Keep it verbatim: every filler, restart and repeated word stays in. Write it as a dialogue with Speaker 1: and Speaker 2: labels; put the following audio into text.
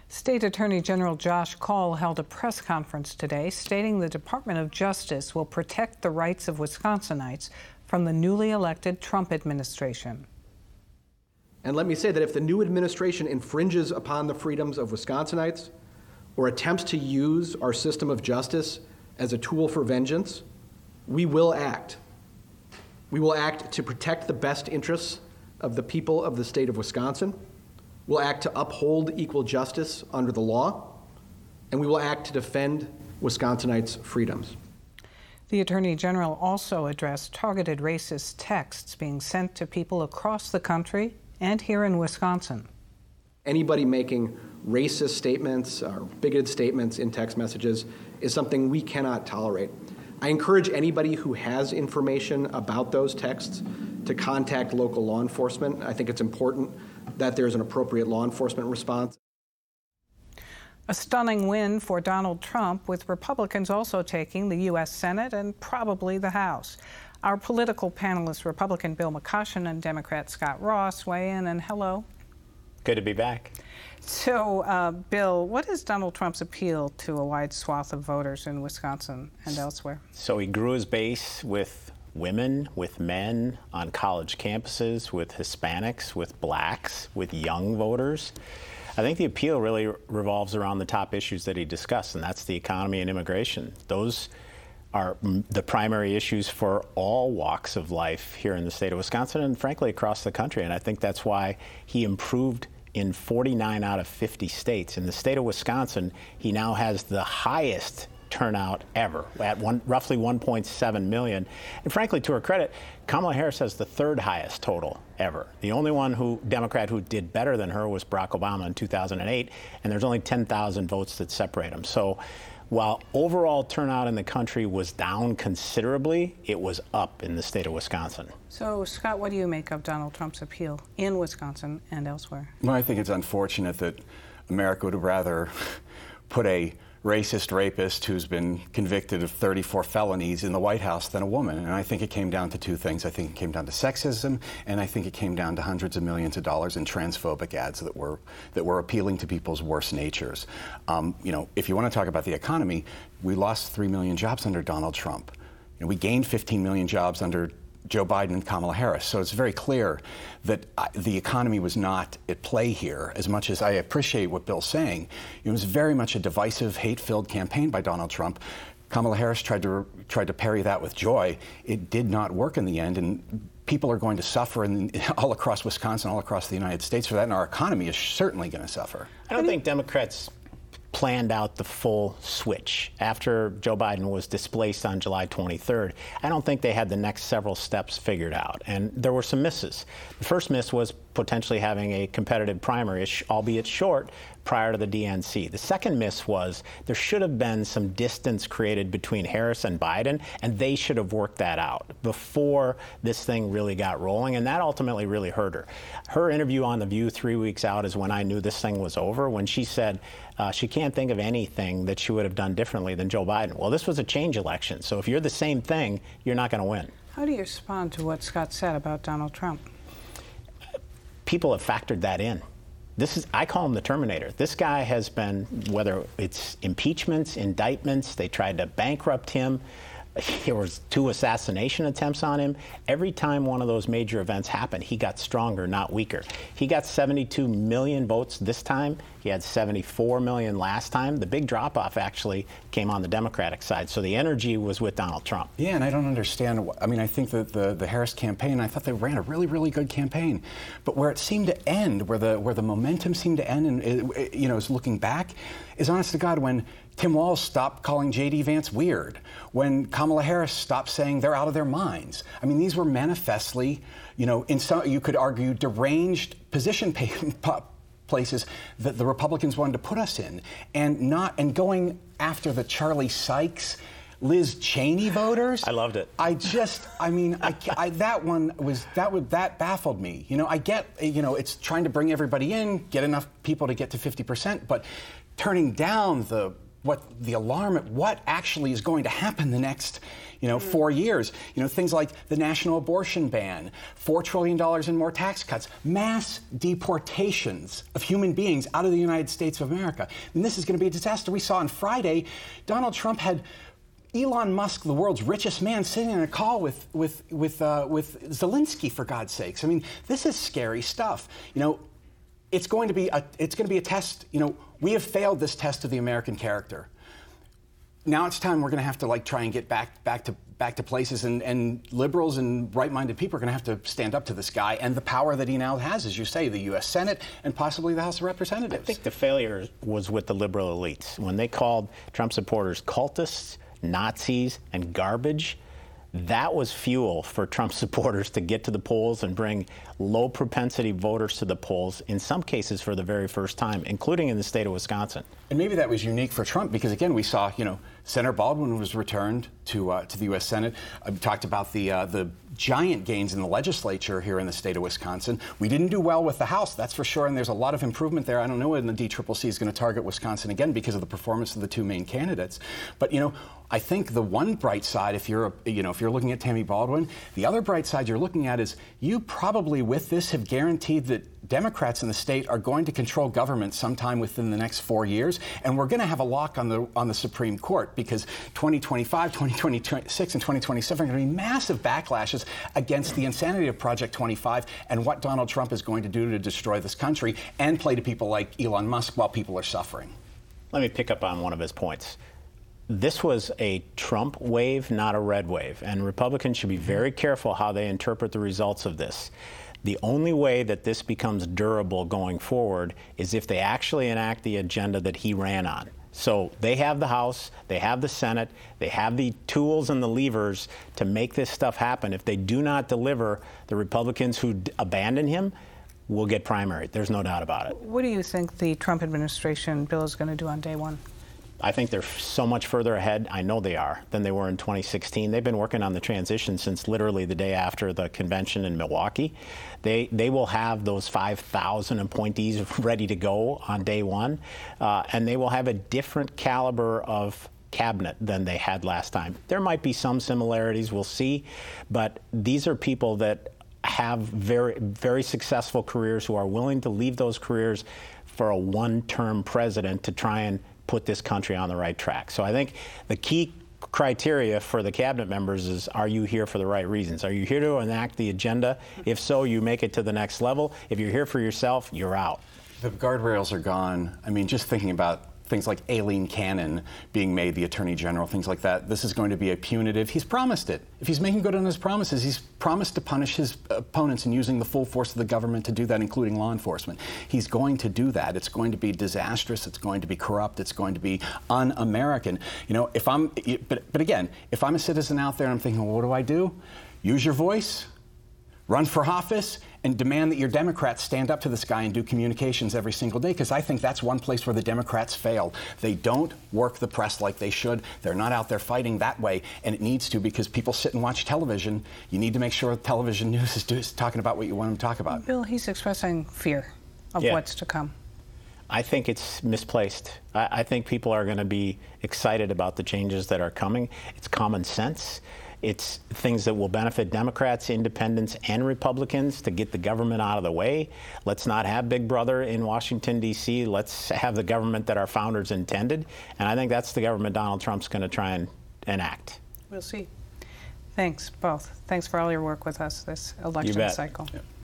Speaker 1: State Attorney General Josh Kaul held a press conference today stating the Department of Justice will protect the rights of Wisconsinites from the newly elected Trump administration.
Speaker 2: And let me say that if the new administration infringes upon the freedoms of Wisconsinites or attempts to use our system of justice as a tool for vengeance, we will act. We will act to protect the best interests of the people of the state of Wisconsin. We'll act to uphold equal justice under the law, and we will act to defend Wisconsinites' freedoms.
Speaker 1: The Attorney General also addressed targeted racist texts being sent to people across the country and here in Wisconsin.
Speaker 2: Anybody making racist statements or bigoted statements in text messages is something we cannot tolerate. I encourage anybody who has information about those texts to contact local law enforcement. I think it's important that there's an appropriate law enforcement response.
Speaker 1: A stunning win for Donald Trump, with Republicans also taking the U S Senate and probably the House. Our political panelists, Republican Bill McCoshen and Democrat Scott Ross, weigh in, and hello.
Speaker 3: Good to be back.
Speaker 1: So, uh, Bill, what is Donald Trump's appeal to a wide swath of voters in Wisconsin and elsewhere?
Speaker 3: So he grew his base with women, with men on college campuses, with Hispanics, with blacks, with young voters. I think the appeal really revolves around the top issues that he discussed, and that's the economy and immigration. Those are the primary issues for all walks of life here in the state of Wisconsin and frankly across the country. And I think that's why he improved in forty-nine out of fifty states. In the state of Wisconsin, he now has the highest turnout ever at one, roughly one point seven million. And frankly, to her credit, Kamala Harris has the third highest total ever. The only one who Democrat who did better than her was Barack Obama in two thousand eight, and there's only ten thousand votes that separate them. So while overall turnout in the country was down considerably, it was up in the state of Wisconsin.
Speaker 1: So, Scott, what do you make of Donald Trump's appeal in Wisconsin and elsewhere?
Speaker 4: Well, I think it's unfortunate that America would rather put a racist rapist who's been convicted of thirty-four felonies in the White House than a woman. And I think it came down to two things. I think it came down to sexism, and I think it came down to hundreds of millions of dollars in transphobic ads that were that were appealing to people's worst natures. Um, you know, if you want to talk about the economy, we lost three million jobs under Donald Trump. You know, we gained fifteen million jobs under Joe Biden and Kamala Harris. So it's very clear that uh, the economy was not at play here. As much as I appreciate what Bill's saying, it was very much a divisive, hate-filled campaign by Donald Trump. Kamala Harris tried to tried to parry that with joy. It did not work in the end, and people are going to suffer in, all across Wisconsin, all across the United States for that, and our economy is certainly going to suffer.
Speaker 3: I don't think Democrats planned out the full switch. After Joe Biden was displaced on July twenty-third, I don't think they had the next several steps figured out. And there were some misses. The first miss was potentially having a competitive primary, albeit short, prior to the D N C. The second miss was there should have been some distance created between Harris and Biden, and they should have worked that out before this thing really got rolling, and that ultimately really hurt her. Her interview on The View three weeks out is when I knew this thing was over, when she said uh, she can't think of anything that she would have done differently than Joe Biden. Well, this was a change election, so if you're the same thing, you're not going to win.
Speaker 1: How do you respond to what Scott said about Donald Trump?
Speaker 3: People have factored that in. This is, I call him the Terminator. This guy has been, whether it's impeachments, indictments, they tried to bankrupt him. There was two assassination attempts on him. Every time one of those major events happened, he got stronger, not weaker. He got seventy-two million votes this time. He had seventy-four million last time. The big drop-off actually came on the Democratic side. So the energy was with Donald Trump.
Speaker 4: Yeah, and I don't understand. I mean, I think that the, the Harris campaign, I thought they ran a really, really good campaign. But where it seemed to end, where the where the momentum seemed to end, and it, it, you know, is looking back, is honest to God when Tim Walz stopped calling J D Vance weird, when Kamala Harris stopped saying they're out of their minds. I mean, these were manifestly, you know, in some, you could argue, deranged position pay, places that the Republicans wanted to put us in, and not and going after the Charlie Sykes, Liz Cheney voters.
Speaker 3: I loved it.
Speaker 4: I just, I mean, I, I, that one was, that would, that baffled me. You know, I get, you know, it's trying to bring everybody in, get enough people to get to fifty percent, but turning down the what the alarm at what actually is going to happen the next, you know, four years. You know, things like the national abortion ban, four trillion dollars in more tax cuts, mass deportations of human beings out of the United States of America. And this is going to be a disaster. We saw on Friday, Donald Trump had Elon Musk, the world's richest man, sitting in a call with with with uh, with Zelensky, for God's sakes. I mean, this is scary stuff. You know, it's going to be a it's going to be a test. You know, we have failed this test of the American character. Now it's time we're going to have to like try and get back back to back to places, and, and liberals and right-minded people are going to have to stand up to this guy and the power that he now has, as you say, the U S Senate and possibly the House of Representatives.
Speaker 3: I think the failure was with the liberal elites when they called Trump supporters cultists, Nazis, and garbage. That was fuel for Trump supporters to get to the polls and bring low propensity voters to the polls, in some cases for the very first time, including in the state of Wisconsin.
Speaker 4: And maybe that was unique for Trump because, again, we saw, you know, Senator Baldwin was returned to uh, to the U S Senate. I talked about the uh, the giant gains in the legislature here in the state of Wisconsin. We didn't do well with the House, that's for sure, and there's a lot of improvement there. I don't know when the D C C C is going to target Wisconsin again because of the performance of the two main candidates. But, you know, I think the one bright side, if you're, a, you know, if you're looking at Tammy Baldwin, the other bright side you're looking at is you probably with this have guaranteed that Democrats in the state are going to control government sometime within the next four years, and we're going to have a lock on the on the Supreme Court because twenty twenty-five, twenty twenty-six, and twenty twenty-seven are going to be massive backlashes against the insanity of Project twenty-five and what Donald Trump is going to do to destroy this country and play to people like Elon Musk while people are suffering.
Speaker 3: Let me pick up on one of his points. This was a Trump wave, not a red wave, and Republicans should be very careful how they interpret the results of this. The only way that this becomes durable going forward is if they actually enact the agenda that he ran on. So they have the House, they have the Senate, they have the tools and the levers to make this stuff happen. If they do not deliver, the Republicans who d- abandon him will get primaried. There's no doubt about it.
Speaker 1: What do you think the Trump administration bill is going to do on day one?
Speaker 3: I think they're so much further ahead, I know they are, than they were in twenty sixteen. They've been working on the transition since literally the day after the convention in Milwaukee. They they will have those five thousand appointees ready to go on day one, uh, and they will have a different caliber of cabinet than they had last time. There might be some similarities, we'll see, but these are people that have very, very successful careers who are willing to leave those careers for a one-term president to try and put this country on the right track. So I think the key criteria for the cabinet members is, are you here for the right reasons? Are you here to enact the agenda? If so, you make it to the next level. If you're here for yourself, you're out.
Speaker 4: The guardrails are gone. I mean, just thinking about things like Aileen Cannon being made the Attorney General, things like that. This is going to be a punitive. He's promised it. If he's making good on his promises, he's promised to punish his opponents and using the full force of the government to do that, including law enforcement. He's going to do that. It's going to be disastrous. It's going to be corrupt. It's going to be un-American. You know, if I'm, but, but again, if I'm a citizen out there and I'm thinking, well, what do I do? Use your voice, run for office, and demand that your Democrats stand up to this guy and do communications every single day, because I think that's one place where the Democrats fail. They don't work the press like they should. They're not out there fighting that way, and it needs to, because people sit and watch television. You need to make sure television news is just talking about what you want them to talk about.
Speaker 1: Bill, he's expressing fear of
Speaker 3: Yeah.
Speaker 1: what's to come.
Speaker 3: I think it's misplaced. I, I think people are going to be excited about the changes that are coming. It's common sense. It's things that will benefit Democrats, independents, and Republicans to get the government out of the way. Let's not have Big Brother in Washington, D C Let's have the government that our founders intended. And I think that's the government Donald Trump's going to try and enact.
Speaker 1: We'll see. Thanks, both. Thanks for all your work with us this election
Speaker 3: bet.
Speaker 1: cycle.
Speaker 4: Yep.